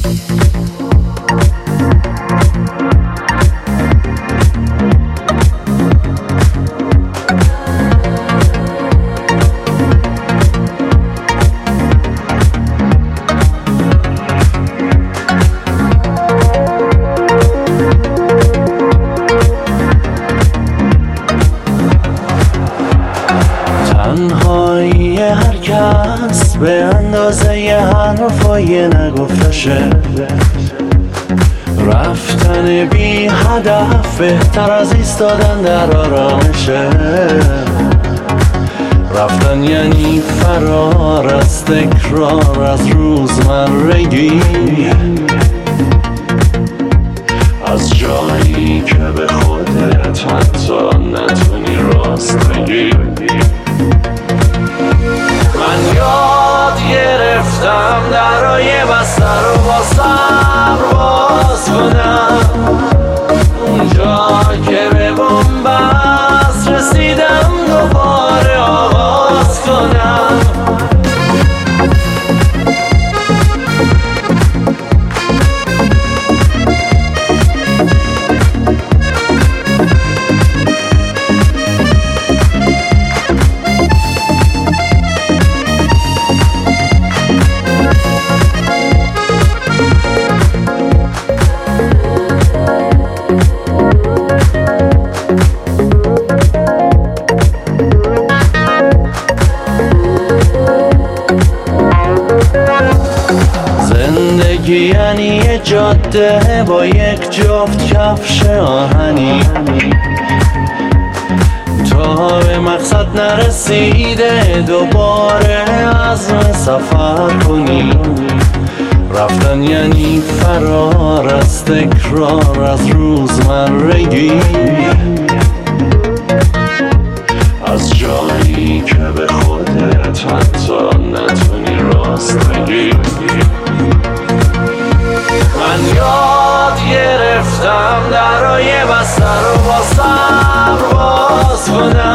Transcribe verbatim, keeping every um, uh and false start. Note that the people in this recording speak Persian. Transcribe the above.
تنهایی هر کس به اندازه ی حرفای نگفتشه، رفتن بی هدف بهتر از ایستادن در آرامشه. رفتن یعنی فرار از تکرار از روزمرگی، از جایی که به خودت حتی نتونی راست بگی. من یاد گرفتم درای بسته رو با صبر باز کنم، اونجا که به بن‌بست رسیدم دوباره آغاز کنم. زندگی یعنی یه جاده با یک جفت کفش آهنی، تا به مقصد نرسیده دوباره عزم سفر کنی. رفتن یعنی فرار از تکرار از روزمرگی، از جایی که به خودت حتی نتونی راست بگی. من یاد گرفتم درای بسته رو با صبر باز کنم،